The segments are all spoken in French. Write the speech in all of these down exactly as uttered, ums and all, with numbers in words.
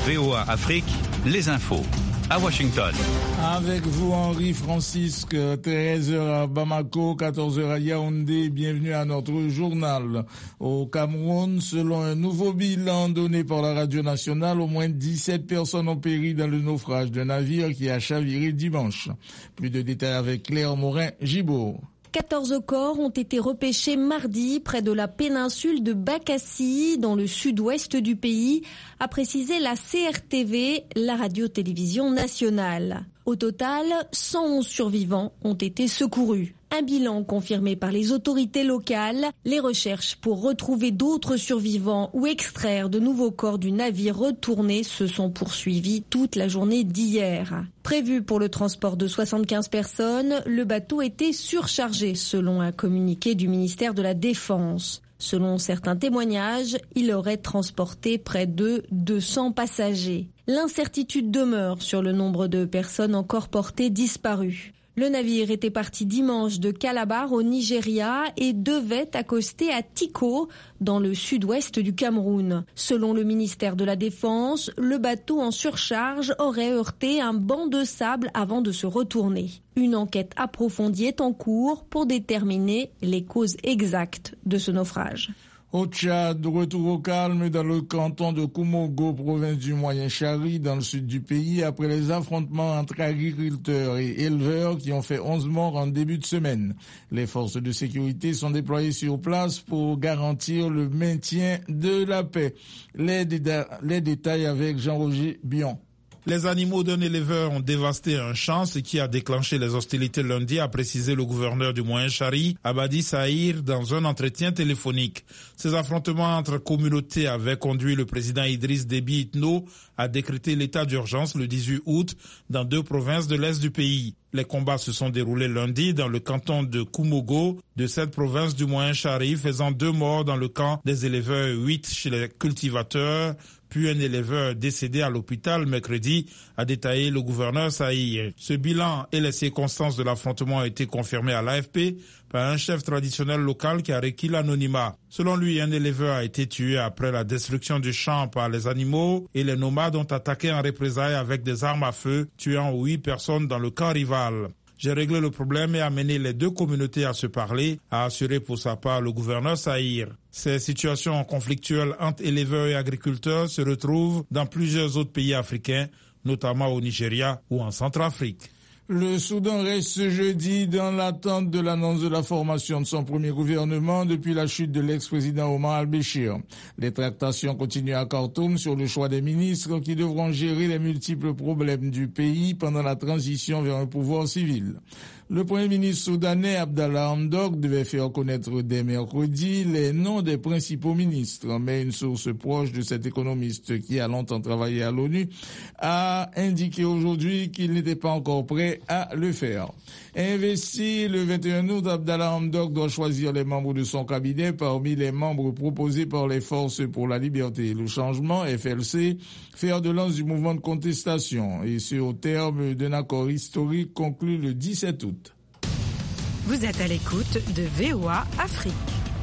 V O A Afrique, les infos. À Washington. Avec vous, Henri Francisque, treize heures à Bamako, quatorze heures à Yaoundé. Bienvenue à notre journal. Au Cameroun, selon un nouveau bilan donné par la radio nationale, au moins dix-sept personnes ont péri dans le naufrage d'un navire qui a chaviré dimanche. Plus de détails avec Claire Morin-Gibault. quatorze corps ont été repêchés mardi près de la péninsule de Bakassi, dans le sud-ouest du pays, a précisé la C R T V, la radio-télévision nationale. Au total, cent onze survivants ont été secourus. Un bilan confirmé par les autorités locales. Les recherches pour retrouver d'autres survivants ou extraire de nouveaux corps du navire retourné se sont poursuivies toute la journée d'hier. Prévu pour le transport de soixante-quinze personnes, le bateau était surchargé selon un communiqué du ministère de la Défense. Selon certains témoignages, il aurait transporté près de deux cents passagers. L'incertitude demeure sur le nombre de personnes encore portées disparues. Le navire était parti dimanche de Calabar au Nigeria et devait accoster à Tiko, dans le sud-ouest du Cameroun. Selon le ministère de la Défense, le bateau en surcharge aurait heurté un banc de sable avant de se retourner. Une enquête approfondie est en cours pour déterminer les causes exactes de ce naufrage. Au Tchad, retour au calme dans le canton de Koumogo, province du Moyen-Chari, dans le sud du pays, après les affrontements entre agriculteurs et éleveurs qui ont fait onze morts en début de semaine. Les forces de sécurité sont déployées sur place pour garantir le maintien de la paix. Les, déda- les détails avec Jean-Roger Bion. Les animaux d'un éleveur ont dévasté un champ, ce qui a déclenché les hostilités lundi, a précisé le gouverneur du Moyen-Chari, Abadi Saïr, dans un entretien téléphonique. Ces affrontements entre communautés avaient conduit le président Idriss Déby Itno à décréter l'état d'urgence le dix-huit août dans deux provinces de l'est du pays. Les combats se sont déroulés lundi dans le canton de Koumogo, de cette province du Moyen-Chari, faisant deux morts dans le camp des éleveurs, huit chez les cultivateurs, puis un éleveur décédé à l'hôpital mercredi, a détaillé le gouverneur Saïr. Ce bilan et les circonstances de l'affrontement ont été confirmés à l'A F P par un chef traditionnel local qui a requis l'anonymat. Selon lui, un éleveur a été tué après la destruction du champ par les animaux et les nomades ont attaqué en représailles avec des armes à feu, tuant huit personnes dans le camp rival. J'ai réglé le problème et amené les deux communautés à se parler, a assuré pour sa part le gouverneur Saïr. Ces situations conflictuelles entre éleveurs et agriculteurs se retrouvent dans plusieurs autres pays africains, notamment au Nigeria ou en Centrafrique. Le Soudan reste ce jeudi dans l'attente de l'annonce de la formation de son premier gouvernement depuis la chute de l'ex-président Omar al-Béchir. Les tractations continuent à Khartoum sur le choix des ministres qui devront gérer les multiples problèmes du pays pendant la transition vers un pouvoir civil. Le premier ministre soudanais Abdallah Hamdok devait faire connaître dès mercredi les noms des principaux ministres, mais une source proche de cet économiste qui a longtemps travaillé à l'ONU a indiqué aujourd'hui qu'il n'était pas encore prêt à le faire. Investi le vingt et un août, Abdallah Hamdok doit choisir les membres de son cabinet parmi les membres proposés par les Forces pour la Liberté et le Changement, F L C, fer de lance du mouvement de contestation, et ce au terme d'un accord historique conclu le dix-sept août. Vous êtes à l'écoute de V O A Afrique.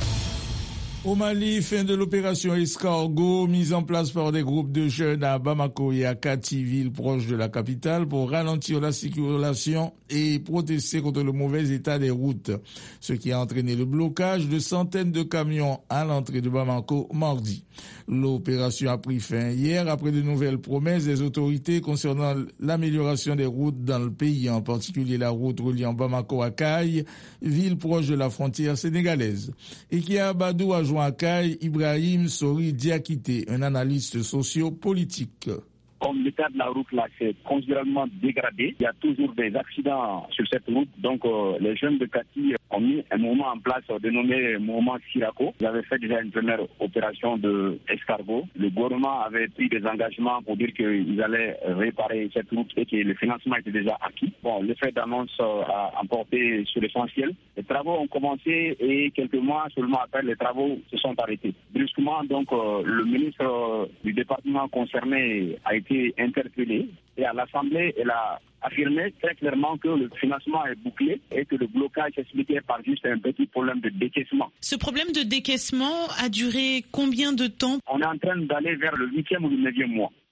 Au Mali, fin de l'opération Escargot, mise en place par des groupes de jeunes à Bamako et à Kati, ville proche de la capitale, pour ralentir la circulation et protester contre le mauvais état des routes, ce qui a entraîné le blocage de centaines de camions à l'entrée de Bamako mardi. L'opération a pris fin hier après de nouvelles promesses des autorités concernant l'amélioration des routes dans le pays, en particulier la route reliant Bamako à Kaye, ville proche de la frontière sénégalaise. Et qui a Badou a joint à Kaye Ibrahim Sori Diakité, un analyste socio-politique. Comme l'état de la route là s'est considérablement dégradé, il y a toujours des accidents sur cette route. Donc euh, les jeunes de Kati ont mis un mouvement en place euh, dénommé mouvement Sirako. Ils avaient fait déjà une première opération de escargot. Le gouvernement avait pris des engagements pour dire qu'ils allaient réparer cette route et que le financement était déjà acquis. Bon, le fait d'annonce euh, a emporté sur l'essentiel. Les travaux ont commencé et quelques mois seulement après, les travaux se sont arrêtés. Brusquement, donc, euh, le ministre euh, du département concerné a été interpellé et à l'Assemblée, elle a affirmé très clairement que le financement est bouclé et que le blocage s'expliquait par juste un petit problème de décaissement. Ce problème de décaissement a duré combien de temps? On est en train d'aller vers le huitième ou le neuvième mois. Pour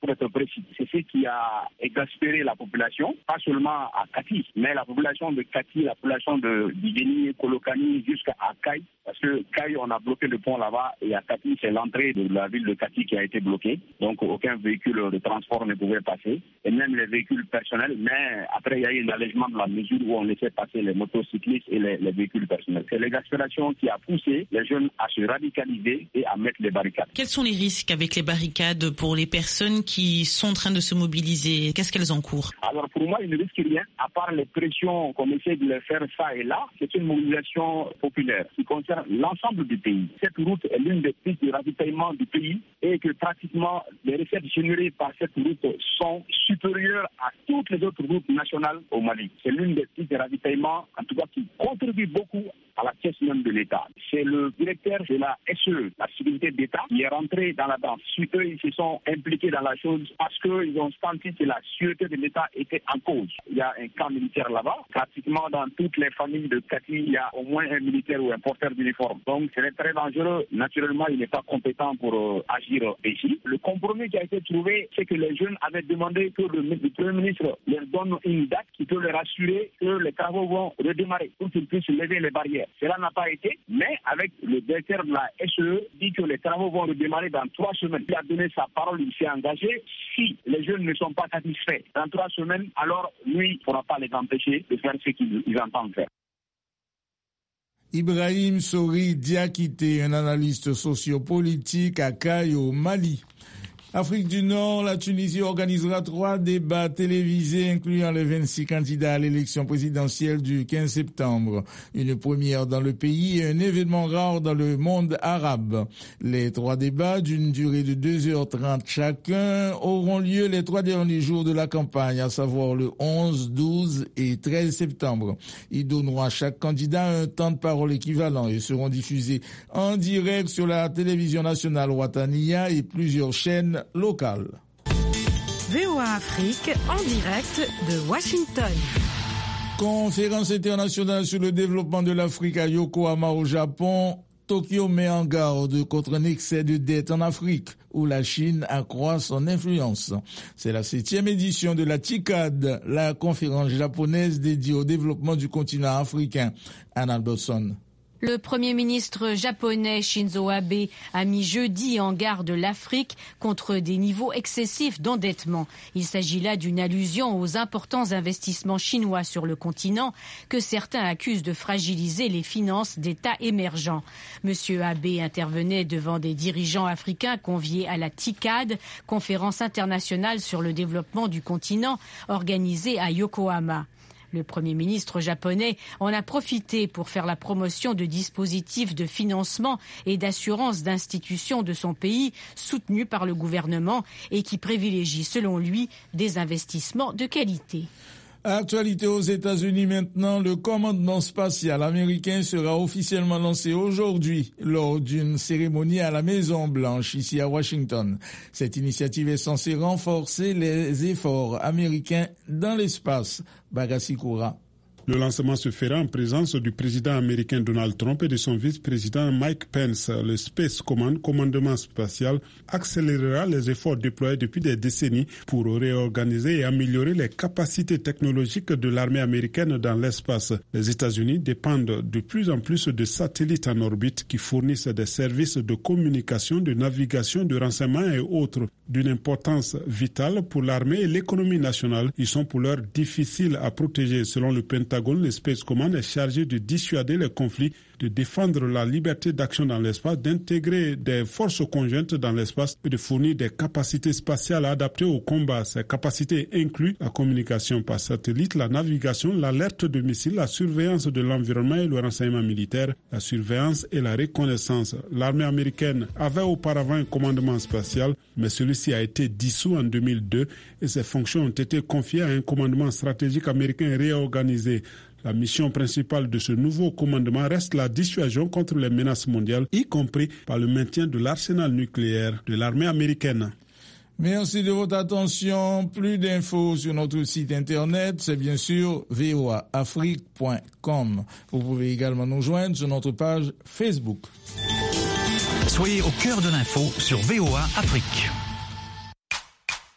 pour être précis. C'est ce qui a exaspéré la population, pas seulement à Kati, mais la population de Kati, la population de Dibéni, Kolokani, jusqu'à Kaï. Parce que Kaï, on a bloqué le pont là-bas, et à Kati, c'est l'entrée de la ville de Kati qui a été bloquée. Donc aucun véhicule de transport ne pouvait passer, et même les véhicules personnels. Mais après, il y a eu un allègement de la mesure où on laissait passer les motocyclistes et les, les véhicules personnels. C'est l'exaspération qui a poussé les jeunes à se radicaliser et à mettre les barricades. Quels sont les risques avec les barricades pour les personnes qui sont en train de se mobiliser? Qu'est-ce qu'elles encourent? Alors pour moi, il ne risque rien, à part les pressions qu'on essaie de les faire ça et là. C'est une mobilisation populaire qui concerne l'ensemble du pays. Cette route est l'une des pistes de ravitaillement du pays et que pratiquement les recettes générées par cette route sont supérieures à toutes les autres routes nationales au Mali. C'est l'une des pistes de ravitaillement, en tout cas, qui contribue beaucoup à la caisse même de l'État. C'est le directeur de la S E, la sécurité d'État, qui est rentré dans la danse. Suite, eux, ils se sont impliqués dans la chose parce qu'ils ont senti que la sûreté de l'État était en cause. Il y a un camp militaire là-bas. Pratiquement dans toutes les familles de Kati, il y a au moins un militaire ou un porteur d'uniforme. Donc, c'est très dangereux. Naturellement, il n'est pas compétent pour euh, agir ici. Le compromis qui a été trouvé, c'est que les jeunes avaient demandé que le, le Premier ministre leur donne une date qui peut leur assurer que les travaux vont redémarrer pour qu'ils puissent lever les barrières. Cela n'a pas été, mais avec le directeur de la S E dit que les travaux vont redémarrer dans trois semaines. Il a donné sa parole, il s'est engagé. Si les jeunes ne sont pas satisfaits dans trois semaines, alors lui ne pourra pas les empêcher de faire ce qu'ils entendent faire. Ibrahim Sori Diakité, un analyste sociopolitique à Kaï au Mali. Afrique du Nord, la Tunisie organisera trois débats télévisés incluant les vingt-six candidats à l'élection présidentielle du quinze septembre. Une première dans le pays et un événement rare dans le monde arabe. Les trois débats, d'une durée de deux heures trente chacun, auront lieu les trois derniers jours de la campagne, à savoir le onze, douze et treize septembre. Ils donneront à chaque candidat un temps de parole équivalent et seront diffusés en direct sur la télévision nationale Ouattania et plusieurs chaînes locales. V O A Afrique en direct de Washington. Conférence internationale sur le développement de l'Afrique à Yokohama au Japon. Tokyo met en garde contre un excès de dette en Afrique, où la Chine accroît son influence. C'est la septième édition de la TICAD, la conférence japonaise dédiée au développement du continent africain. Anna Dawson. Le Premier ministre japonais Shinzo Abe a mis jeudi en garde l'Afrique contre des niveaux excessifs d'endettement. Il s'agit là d'une allusion aux importants investissements chinois sur le continent que certains accusent de fragiliser les finances d'États émergents. Monsieur Abe intervenait devant des dirigeants africains conviés à la TICAD, conférence internationale sur le développement du continent organisée à Yokohama. Le Premier ministre japonais en a profité pour faire la promotion de dispositifs de financement et d'assurance d'institutions de son pays soutenus par le gouvernement et qui privilégient, selon lui, des investissements de qualité. Actualité aux États-Unis maintenant, le commandement spatial américain sera officiellement lancé aujourd'hui lors d'une cérémonie à la Maison-Blanche, ici à Washington. Cette initiative est censée renforcer les efforts américains dans l'espace. Bagassi Koura. Le lancement se fera en présence du président américain Donald Trump et de son vice-président Mike Pence. Le Space Command, commandement spatial, accélérera les efforts déployés depuis des décennies pour réorganiser et améliorer les capacités technologiques de l'armée américaine dans l'espace. Les États-Unis dépendent de plus en plus de satellites en orbite qui fournissent des services de communication, de navigation, de renseignement et autres. D'une importance vitale pour l'armée et l'économie nationale, ils sont pour l'heure difficiles à protéger. Selon le Pentagone, le Space Command est chargé de dissuader les conflits, de défendre la liberté d'action dans l'espace, d'intégrer des forces conjointes dans l'espace et de fournir des capacités spatiales adaptées au combat. Ces capacités incluent la communication par satellite, la navigation, l'alerte de missiles, la surveillance de l'environnement et le renseignement militaire, la surveillance et la reconnaissance. L'armée américaine avait auparavant un commandement spatial, mais celui-ci a été dissous en deux mille deux et ses fonctions ont été confiées à un commandement stratégique américain réorganisé. La mission principale de ce nouveau commandement reste la dissuasion contre les menaces mondiales, y compris par le maintien de l'arsenal nucléaire de l'armée américaine. Merci de votre attention. Plus d'infos sur notre site internet, c'est bien sûr v o a afrique point com. Vous pouvez également nous joindre sur notre page Facebook. Soyez au cœur de l'info sur V O A Afrique.